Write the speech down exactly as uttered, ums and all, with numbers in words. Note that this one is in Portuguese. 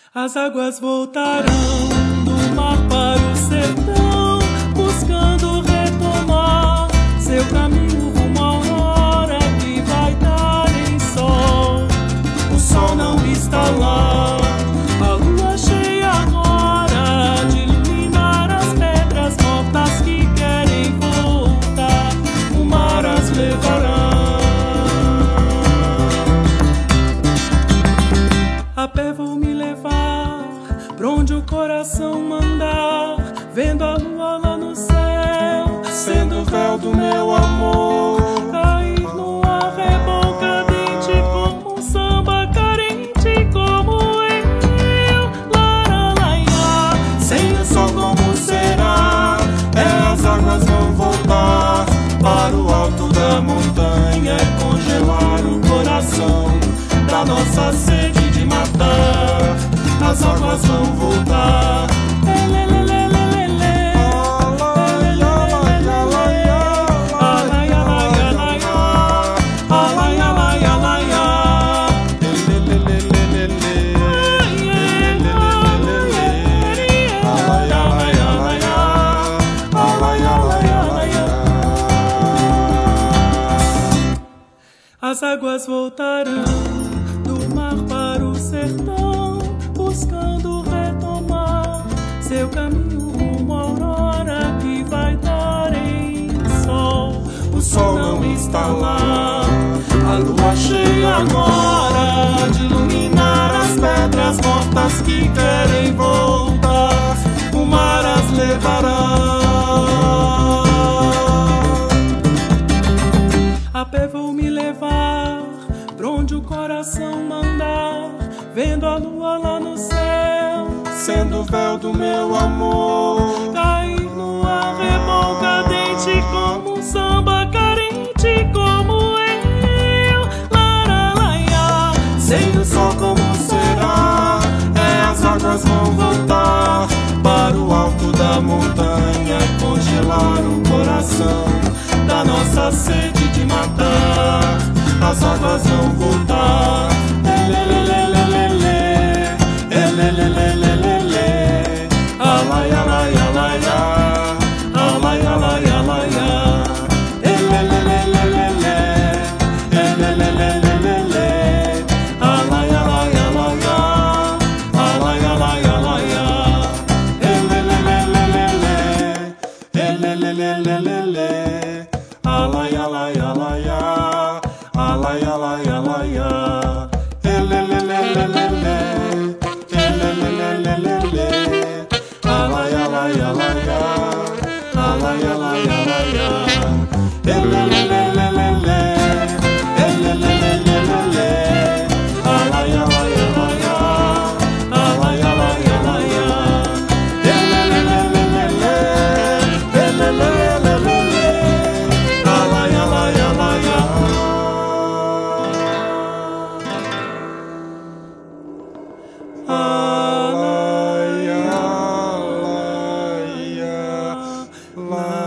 As águas voltarão do mar para o sertão, buscando retomar seu caminho rumo à aurora que vai dar em sol. O sol não está lá, a lua cheia agora de iluminar as pedras mortas que querem voltar. O mar as levará. A pé vou me levar pra onde o coração mandar, vendo a lua lá no céu, sendo o véu do meu amor, cair no arrebol cadente como um samba carente como eu. Laralaiá, sem o sol como será? É, as águas vão voltar para o alto da montanha e congelar o coração da nossa sede de matar. As águas vão voltar. As águas voltarão do mar para o sertão, buscando retomar seu caminho rumo à aurora que vai dar em sol. O sol não está lá, a lua cheia agora de iluminar as pedras mortas que querem voltar. O mar as levará. A pé vou me levar pra onde o coração mandar, vendo a lua lá no céu, sendo o véu do meu amor, cair no arrebol cadente como um samba carente como eu. Laralaiá, sem o sol como será? É, as águas vão voltar para o alto da montanha e congelar o coração da nossa sede de matar. As águas vão voltar. Alai, alai, alaiá, alai, alai, alaiá, elelelelelele, elelelelelele, alai, alai, alaiá, alai, alai, alaiá, elelelelelele, elelelelelele, alai, alai, alaiá, alai, alai, alaiá, elelelelelele, elelelelelele. Alai, alai, alaiá, alai, alai, alaiá, elelelelelele, elelelelelele, alai, alai, alaiá, alai, alai, alaiá, elelelelelele, elelelelelele, alai, alai, alaiá. Love.